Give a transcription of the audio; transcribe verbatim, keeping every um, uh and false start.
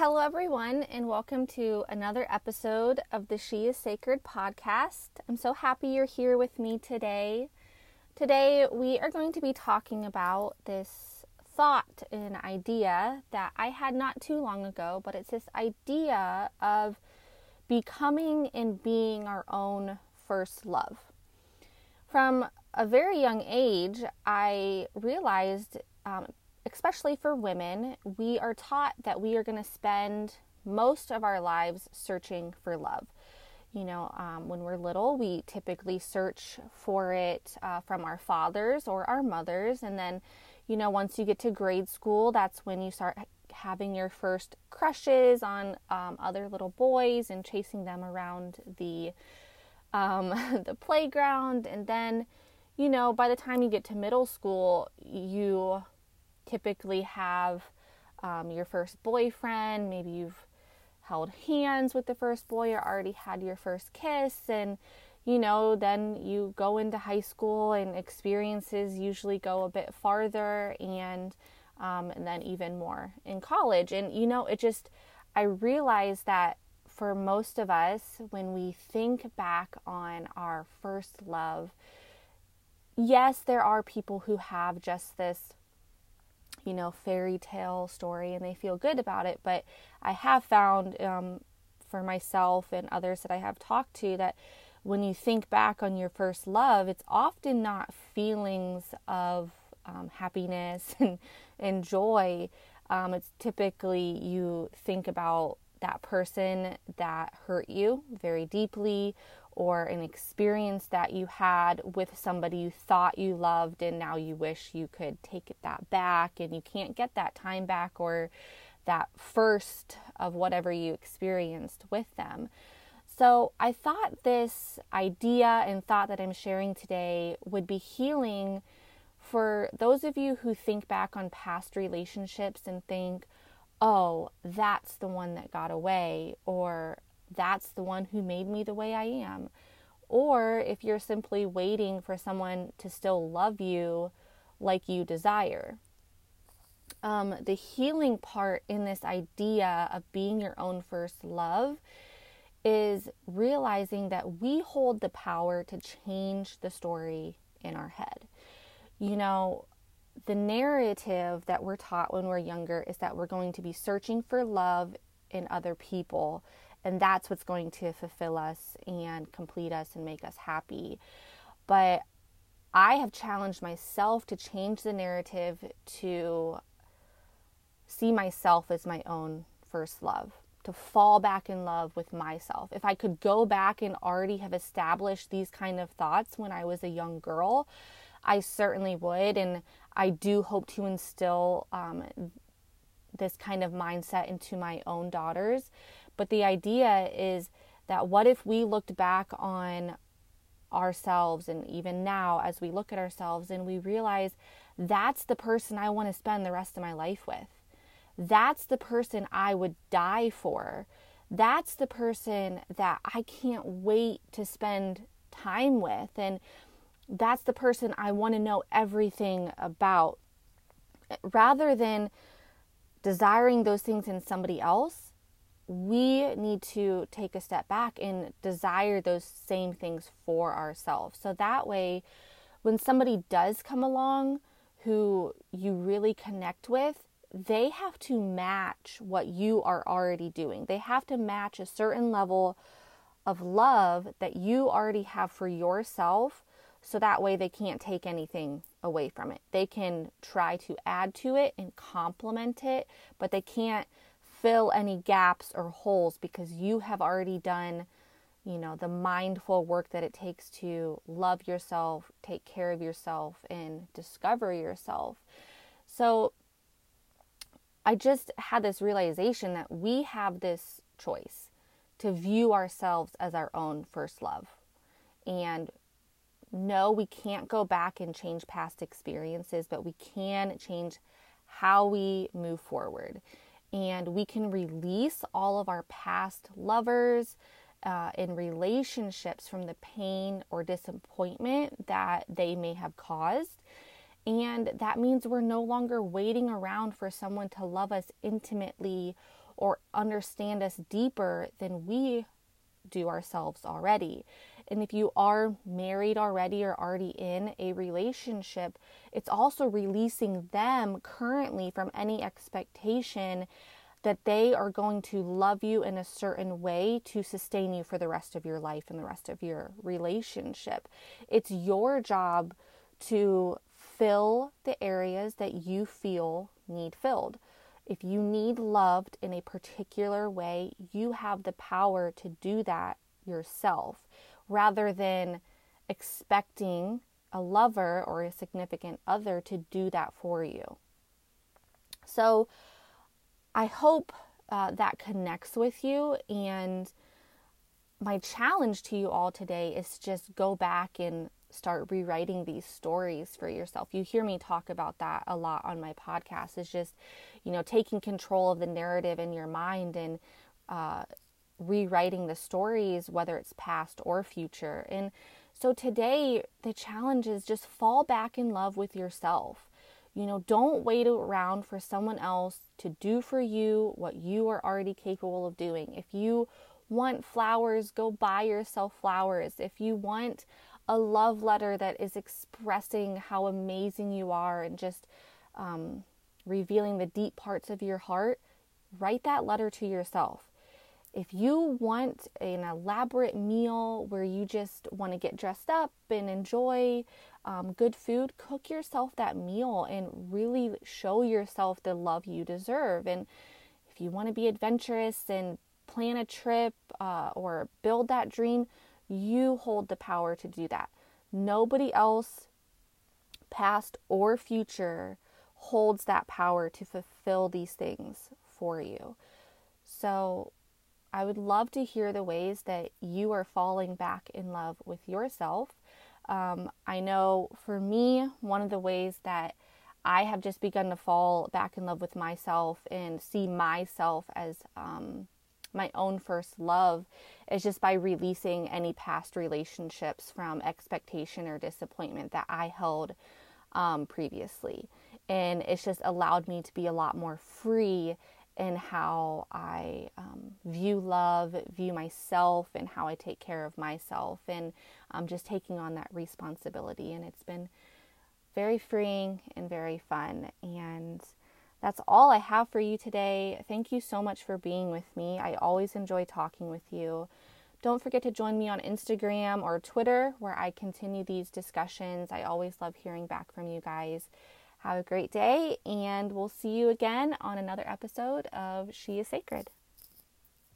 Hello, everyone, and welcome to another episode of the She is Sacred podcast. I'm so happy you're here with me today. Today, we are going to be talking about this thought and idea that I had not too long ago, but it's this idea of becoming and being our own first love. From a very young age, I realized, um, especially for women, we are taught that we are going to spend most of our lives searching for love. You know, um, when we're little, we typically search for it uh, from our fathers or our mothers. And then, you know, once you get to grade school, that's when you start having your first crushes on um, other little boys and chasing them around the um, the playground. And then, you know, by the time you get to middle school, you typically have um, your first boyfriend. Maybe you've held hands with the first boy or already had your first kiss, and you know, then you go into high school and experiences usually go a bit farther, and um, and then even more in college. And you know, it just, I realized that for most of us, when we think back on our first love, yes, there are people who have just this, you know, fairy tale story and they feel good about it. But I have found um, for myself and others that I have talked to that when you think back on your first love, it's often not feelings of um, happiness and, and joy. Um, it's typically you think about that person that hurt you very deeply, or an experience that you had with somebody you thought you loved and now you wish you could take that back, and you can't get that time back or that first of whatever you experienced with them. So I thought this idea and thought that I'm sharing today would be healing for those of you who think back on past relationships and think, oh, that's the one that got away, or that's the one who made me the way I am. Or if you're simply waiting for someone to still love you like you desire. Um, the healing part in this idea of being your own first love is realizing that we hold the power to change the story in our head. You know, the narrative that we're taught when we're younger is that we're going to be searching for love in other people, and that's what's going to fulfill us and complete us and make us happy. But I have challenged myself to change the narrative to see myself as my own first love, to fall back in love with myself. If I could go back and already have established these kind of thoughts when I was a young girl, I certainly would. And I do hope to instill um, this kind of mindset into my own daughters. But the idea is that what if we looked back on ourselves, and even now as we look at ourselves, and we realize that's the person I want to spend the rest of my life with. That's the person I would die for. That's the person that I can't wait to spend time with. And that's the person I want to know everything about. Rather than desiring those things in somebody else, we need to take a step back and desire those same things for ourselves. So that way, when somebody does come along who you really connect with, they have to match what you are already doing. They have to match a certain level of love that you already have for yourself, so that way they can't take anything away from it. They can try to add to it and complement it, but they can't fill any gaps or holes, because you have already done, you know, the mindful work that it takes to love yourself, take care of yourself, and discover yourself. So I just had this realization that we have this choice to view ourselves as our own first love. And no, we can't go back and change past experiences, but we can change how we move forward. And we can release all of our past lovers uh, and relationships from the pain or disappointment that they may have caused. And that means we're no longer waiting around for someone to love us intimately or understand us deeper than we do ourselves already. And if you are married already or already in a relationship, it's also releasing them currently from any expectation that they are going to love you in a certain way to sustain you for the rest of your life and the rest of your relationship. It's your job to fill the areas that you feel need filled. If you need loved in a particular way, you have the power to do that yourself, rather than expecting a lover or a significant other to do that for you. So I hope uh, that connects with you, and my challenge to you all today is just go back and start rewriting these stories for yourself. You hear me talk about that a lot on my podcast. It's just, you know, taking control of the narrative in your mind and uh, rewriting the stories, whether it's past or future. And so today, the challenge is just fall back in love with yourself. You know, don't wait around for someone else to do for you what you are already capable of doing. If you want flowers, go buy yourself flowers. If you want a love letter that is expressing how amazing you are and just um, revealing the deep parts of your heart, write that letter to yourself. If you want an elaborate meal where you just want to get dressed up and enjoy um, good food, cook yourself that meal and really show yourself the love you deserve. And if you want to be adventurous and plan a trip uh, or build that dream, you hold the power to do that. Nobody else, past or future, holds that power to fulfill these things for you. So I would love to hear the ways that you are falling back in love with yourself. Um, I know for me, one of the ways that I have just begun to fall back in love with myself and see myself as um, my own first love is just by releasing any past relationships from expectation or disappointment that I held um, previously. And it's just allowed me to be a lot more free in how I um, view love, view myself, and how I take care of myself, and um, just taking on that responsibility. And it's been very freeing and very fun. And that's all I have for you today. Thank you so much for being with me. I always enjoy talking with you. Don't forget to join me on Instagram or Twitter, where I continue these discussions. I always love hearing back from you guys. Have a great day, and we'll see you again on another episode of She is Sacred.